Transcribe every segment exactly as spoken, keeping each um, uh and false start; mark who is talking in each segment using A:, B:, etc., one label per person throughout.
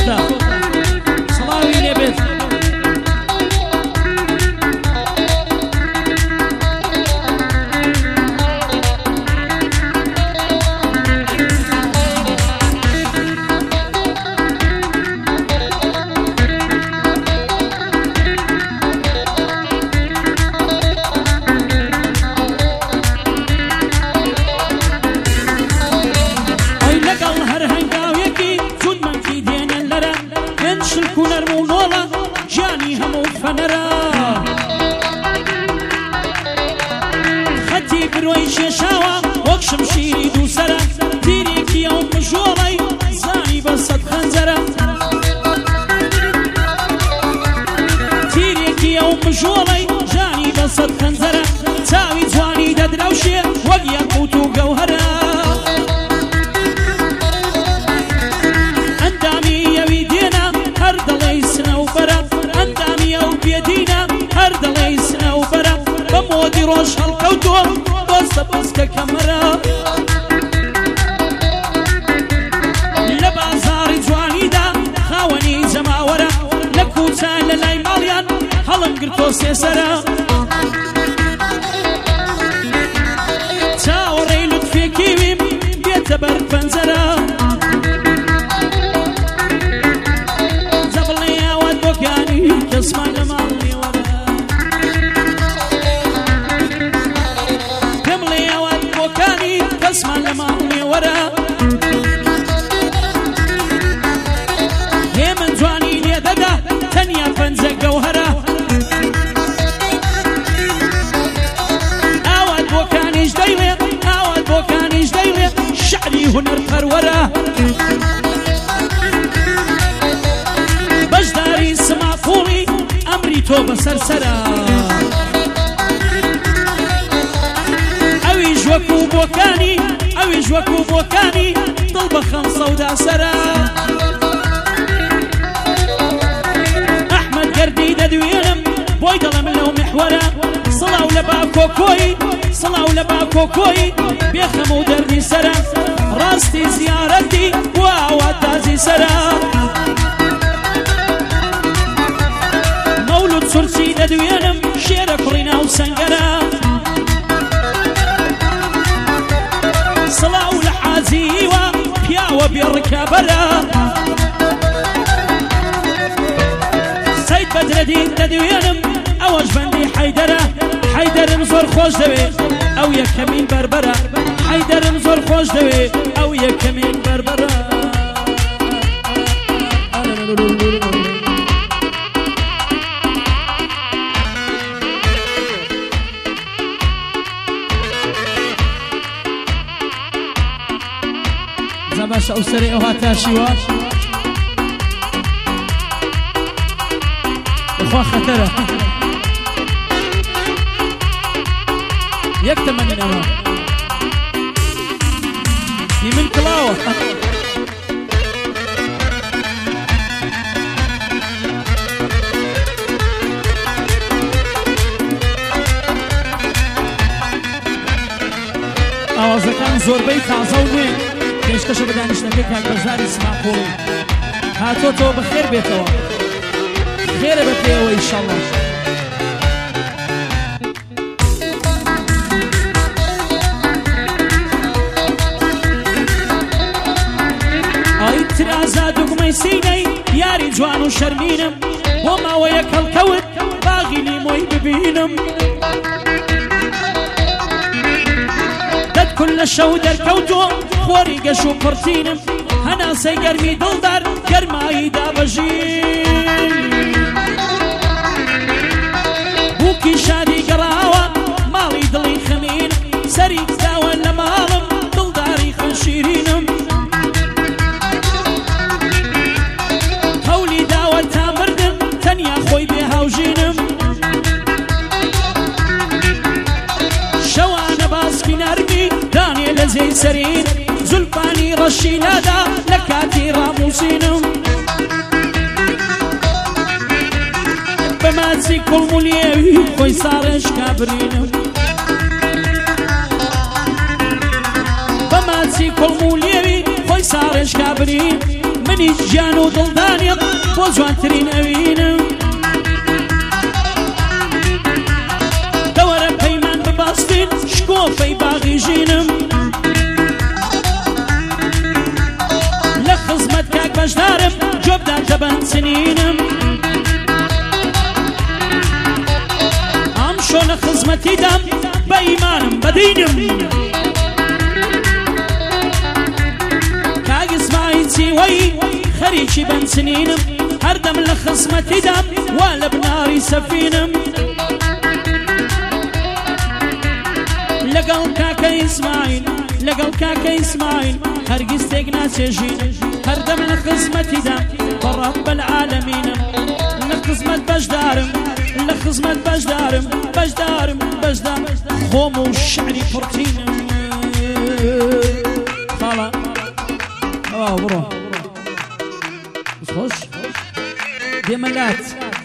A: چۆتا سڵاوی لێبێت شمشيري دو سرا تيريك يوم مجولي زاني بسط خنزرة تيريك يوم مجولي جاني بسط خنزرة تاوي جواني ددروشي وقيا قوتو قوهرة اندامي يوي دينا هرد ليسنا وبرا اندامي يو بيدينا هرد ليسنا وبرا بمودي روش هالكوتو بس بس كاميرا لبازار جواني دا خاوني زماورة لكوتان للاي ماليان هلم قرطو سيسرا تاوري لطفي كيويم بيتبر فنزرا زبلني يا واد بوكاني كسمان لمالي ورا اسمان لمالي ورا هي من جواني لي ددا تنيا فنزة جوهرة اواد بوكاني جديلي اواد بوكاني جديلي شعري هنر فرورة بجداري سما فولي امري تو بسرسرة اويج وكو بوكاني اويج وكو بوكاني ضلبة خمسة ودا سرا احمد قردي ددوينم بوي ضلم لو محورة صلاة ولبا كوكوي صلاة ولبا كوكوي بيخمو دردي سرا راستي زيارتي واواتازي سرا مولود سرسي ددوينم شير كرينا وسنقرا صلاة ولحازيوة بياوة بيركبرا سيد بدر دين تدوينم اوج بندي حيدرة حيدر مزور خوش دوي او يكمين بربرة حيدر مزور خوش دوي او يكمين بربرة باش او سري او هاتاشيوا اخوة خطرة يكتم من الامام يمن كلاوة اوازا كان زور بيت عزوني كيشكشو بدانشتكي كاكبرزاري سماقولي هاتوتو بخير بيتوا خير بكيوا ان شاء الله اي ترازادوك ميسيني ياري جوانو شرمينم وما ويك الكوت باغي لي موي ببينم دد كل شو دركوتو خوري قشو برتينم هنا سيقرمي دلدار قرماي دابجين بوكي شادي قراوة مالي دلي خمين سريك داوى لمالم دلداري خنشيرينم هولي داوى تامردم تنيا خوي بيها وجينم شوانا باسكي نرمي داني لزي سرين زلفاني رشي نادا لكاتي راموسينم بمازي كل مليوي خوي صارش كابرينم بمازي كل مليوي خوي صارش كابرين منی گیان و دڵدانیم بۆ جوانترین ئەوینم دەوەرە پەیمان بباستین شکۆفەی باغی ژینم لە خزمەت کاک بەشدارم جۆبدان دەبەن سنینم ئەم شۆنە خزمەتی دام بە ئیمانم بەدینم کاک ئیسماعیل چیوەی خەریکی بەن سنینم هەردەم لە خزمەتی دام وا لە بناری سەفینم لەگەڵ کاکە ئیسماعیل لەگەڵ کاکە ئیسماعیل هەرگیز تێک ناچێژین هەردەم لە خزمەتی دام بە ڕەب العالەمینم لە خزمەت بەشدارم لە خزمەت بەشدارم بەشدارم بەشدار خۆم و شعری پڕتینم خاڵە ئەوە بڕۆ خۆش دێمەلات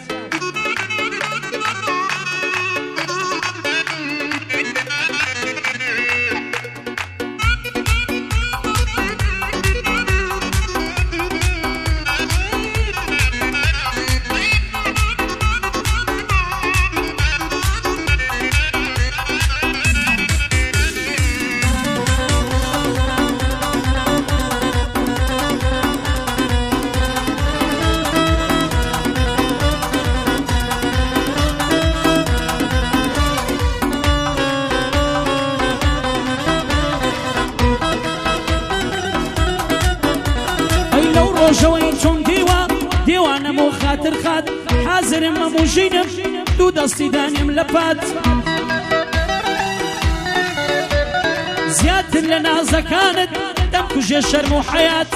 A: ڕۆژەوەی چۆن دیوە دیوانەم و خاتر خات حازرم هەموو ژینم دوو دەستی دانیم لە پات زیاتر لە نازەکانت دەمکوژێ شەرم و حەیات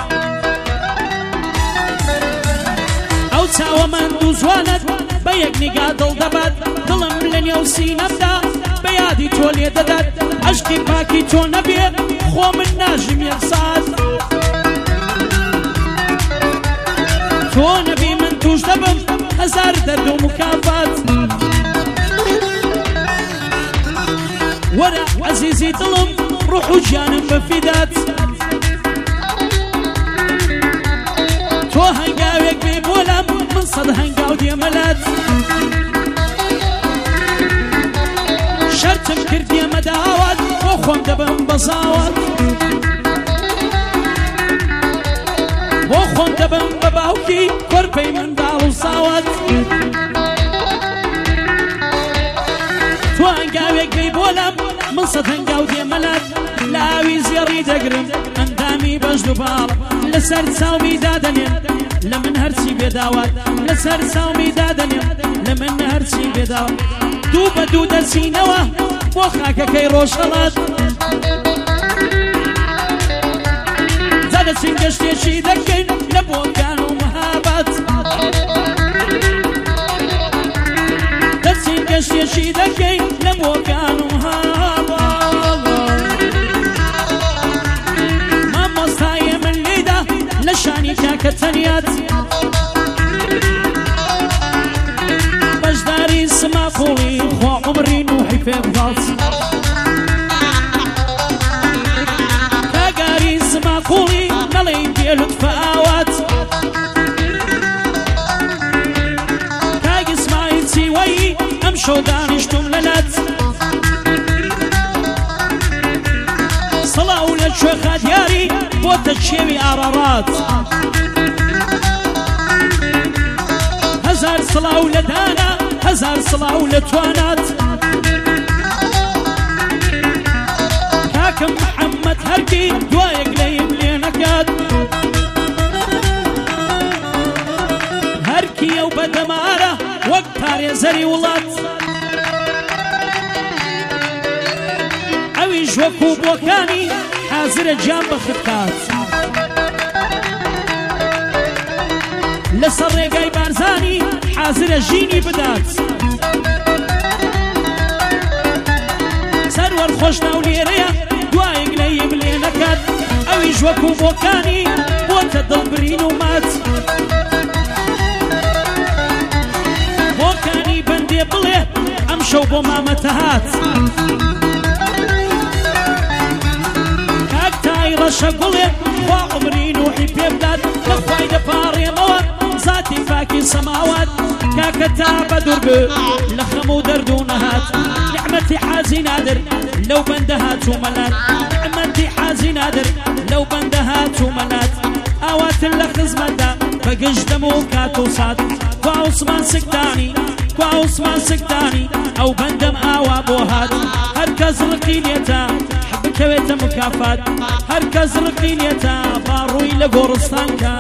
A: ئەو چاوەمەند و جوانت بە یەک نیگا دڵ دەبات دڵم لە نێو سینەمدا بە یادی تۆ لێ دەدات عەشقی پاکی تۆ نەبێ خۆ من ناژیم یەک سات تۆ نەبی من توش دەبم هەزار دەرد و مکافات وەرە عەزیزی دڵم ڕوح و گیانم بەفیدات تۆ هەنگاوێک بێ بۆلام من سەد هەنگاو دێمەلات شەرتم کرد دێمە داوات بۆ خۆم دەبم بەزاوات بۆ خۆم دەبم بە باوکی کۆرپەی منداڵ و ساوات تۆ هەنگاوێک بێی بۆلام من سەد هەنگاو دێمەلات لاوی زێڕی دەگرم ئەندامی بەش دووباڵ لەسەر چاومی دادەنێم لە من هەرچی بێداوات لەسەر چاومی دادەنێم لە من هەرچی بێداوات دوو بە دوو دەچینەوە بۆ خاکەکەی ڕۆژهەڵات دەچین گەشتێکی دەکەین لە بۆکان و مەهابەت دەچین گەشتێکی دەکەین لە بۆکان و مەهابەت مامۆستایە من لێدا لە شانی کاکە تەنیات بەشداری سماقوڵی خوا عومری نوحی پێ بڵات کاگاری سماقوڵی نەڵێی بێ لوتفە ئاوات کاک ئیسماعیل چیوەی ئەم شەو دانیشتوم لەلات سەڵاو لە کوێخا دیاری بۆتە کێوی ئارەڕات هەزار سڵاو لە دانا هەزار سڵاو لە توانات کاکم محەممەد هەرکی دوایەک لەیم لێ نەکات هەرکی ئەو بەدەمارە وەک پارێزەری وڵات ئەویش وەکو بۆکانی حازرە گیان بەخت لەسەر ڕێگای بارزانی حازرە ژینی بدات سەروەر خۆش ناو لێرەیە دوایەک لەیم لێ نەکات ئەویش وەکو بۆکانی بۆتە دڵبرین و مات بۆکانی بەندێ بڵێ ئەم شەو بۆ مامەتە هات کاک ئەی ڕەشە گوڵێ خوا عمری نوحی پێ بدات لە خوای دەپاڕێمەوە زاتی فاکی سەماوات کاکە تا بەدوور بێ لە خەم و دەرد و نەهات نعمەتی حازی نادر لەو بەندە هات و مەلات نعمەتی حازی نادر لەو بەندە هات و مەلات ئاواتن لە خزمەتدا بەگەشتەم و کات و سات کوا عوسمان سکتانی کوا عوسمان سکتانی ئەو بەندەم ئاوا بۆ هات هەر کەس ڕقی لێتە بکەوێتە مکافات هەر کەس ڕقی لێتە باڕووی لە گۆڕستان کە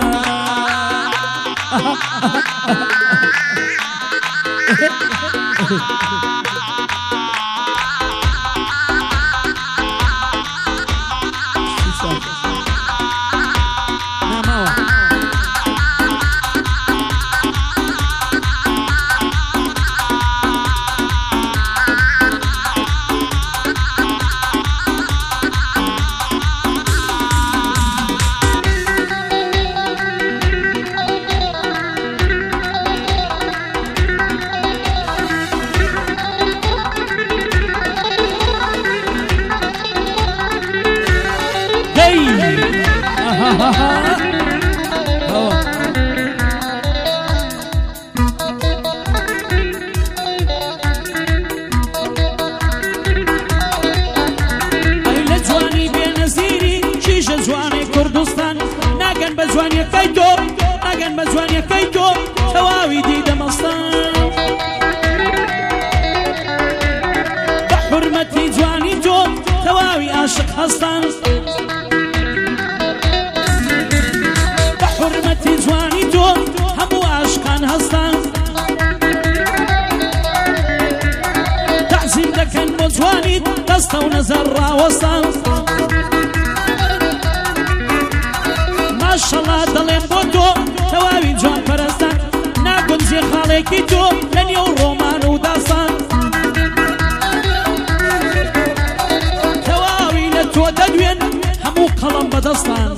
A: هستان بحرمتي جواني تو همو عاشقان هستان تعزيم دكن بجواني دستا ونزر راوستان ما شاء الله دلين بوتو تواوي جوان پرستان ناقن زي خاليكي تو لن يو رومان وداستان تۆ دەدوێن هەموو قەڵەم بەدەستان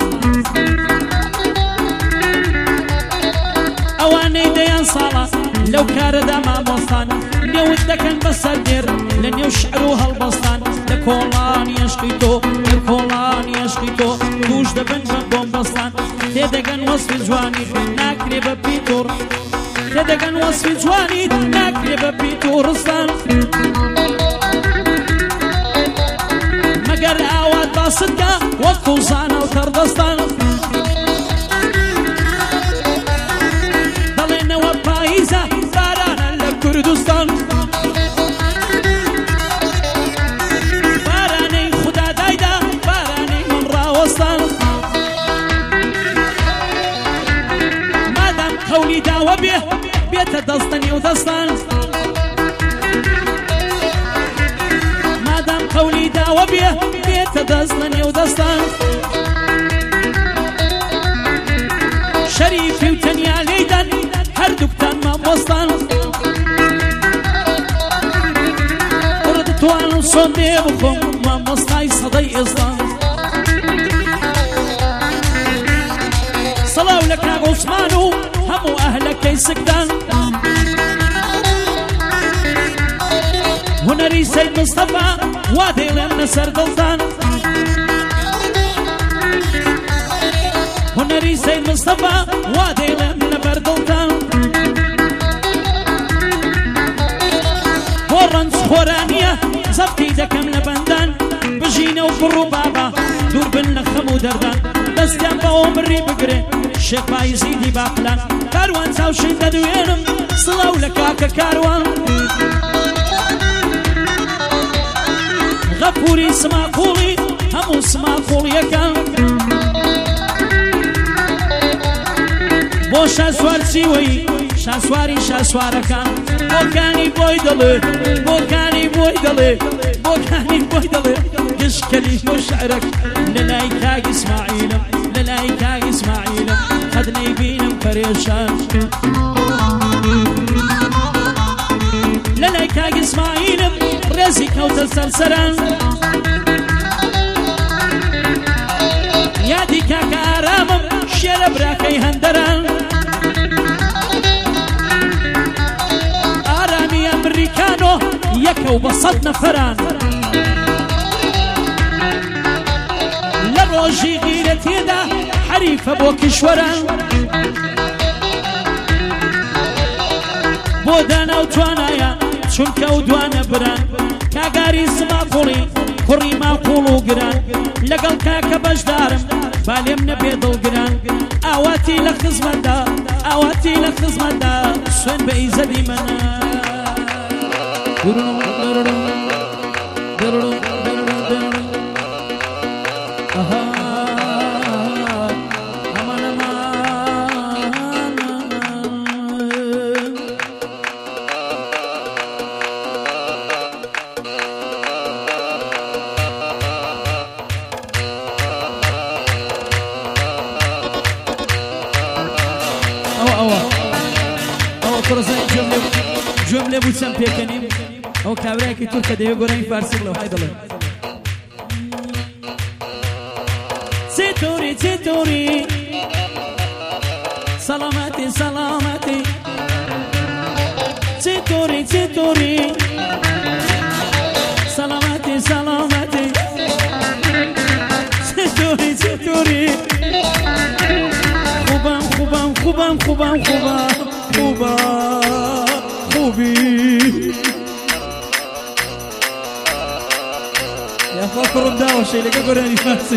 A: ئەوانەی دەیان ساڵە لەو کارەدا مامۆستان نێوت دەکەن بەسەر دێر لە نێو شعر و هەڵبەستان لە کۆڵانی عشقی تۆ لە کۆڵانی عشقی تۆ توش دەبن بە بۆمبەستان تێدەگەن وەسفی جوانی ناکرێ بە پیتۆڕ تێدەگەن وەسفی جوانی ناکرێ بە پیتۆڕستان مەگەر ئاوات باستکە وەکو زانە و تەڕدەستان دەڵێنەوە پاییزە بارانە لە کوردستان بارانەی خودادایدا بارانەی من ڕاوەستان مادام قەولی داوە بێ بێتە دەستەنی و دەستان مادام قەولی داوە بێ بێتە دەستەنی و دەستان شەریفی و تەنیا لێیدان هەردووکتان مامۆستان ڕ دەتوانم چۆن دێ بخۆم مامۆستای سەدەی ئێستان سەڵاو لە کاک عوسمان و هەموو ئەهلەکەی سکدان هونەری سەید مستەفا وا دەیڵێم لەسەر دڵتان هونەری سەید مستەفا وا دەیڵێم لەبەر دڵتان بۆ ڕەنج خۆرانیە زەفتی دەکەم لە بەندان بژینە و کوڕ و بابا دوور بن لە خەم و دەردان دەستیان بەوە مڕی بگرێ شێخ پایزیدی باقلان کاروان چاوشین دەدوێنم سڵاو لە کاکە کاروان غەفوری سماقوڵی هەموو سماقوڵیەکان بۆ شاسوار چیوەی شاسواری شاسوارەکان بۆکانی بۆی دەڵێ بۆکانی بۆی دەڵێ بۆکانی بۆی دەڵێ گشتکەلی بۆ شعرەک لە لای کاک ئیسماعیلم لە لای کاک ئیسماعیلم قەت نەیبینم پەرێشان لە لای کاک ئیسماعیلم ڕێزی کەوتە سەرسەران یادی کاکە ئارامم شێرە براکەی هەندەران ئارامی ئەمریکانۆ یەکە و بە سەد نەفەران لە ڕۆژی تێدا حەریفە بۆ کشوەرە بۆ دانا و توانایە چونکە و دوانە بران کاگاری سماقوڵی کوڕی ماقوڵ و گران لەگەڵ کاکە بەشدارم بالێم نەبێ دڵگران ئاواتی لە خزمەتدا ئاواتی لە خزمەتدا سوێن بە ئیزەدی منە جمله بوسم پێکەنیم ئەو کابراایەکی تورکە دەوێت گۆرانی فارسی بڵێ های دەڵێ چێتۆری چێتۆری سەڵامەتی سەڵامەتی چێتۆری چێتۆری سەڵامەتی سەڵامەتی چێتۆری چێتۆری خوبم خوبم خوبم خوبم خوبم خوبم خوبي يا فاكر الدعوة شيء لك قراني فارسي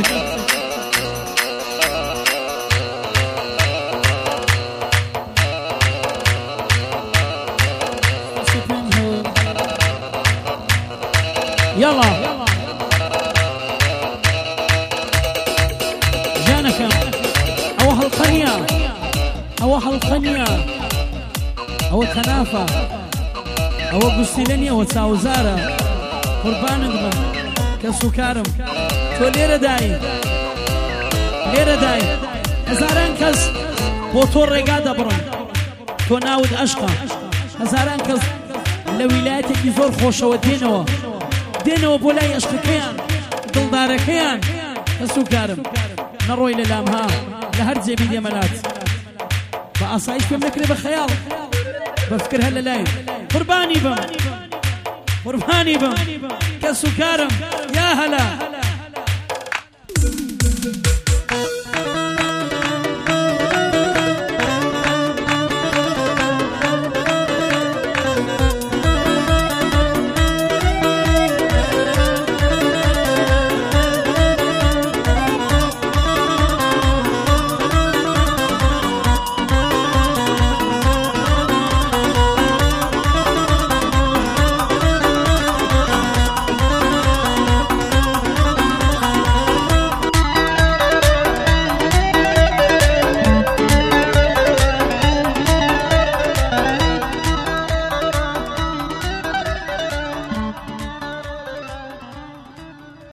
A: يلا جانك اوه القنية اوه القنية او خنافه او قستيلني او تاوزاره قربانك بم كسوكارم تو ليره داي ليره داي هزاران كس بوتور رقاده برن تو ناود اشقى هزاران كس لولايتك زور خوشه دينوا دينوا بولاي اشقى كيان دلدار كيان كسوكارم نروي للامها لهرجه بيدي ملات بأصايش بملكني بخيال بفكر هلا لاي قرباني بم قرباني بم كسوكارم يا هلا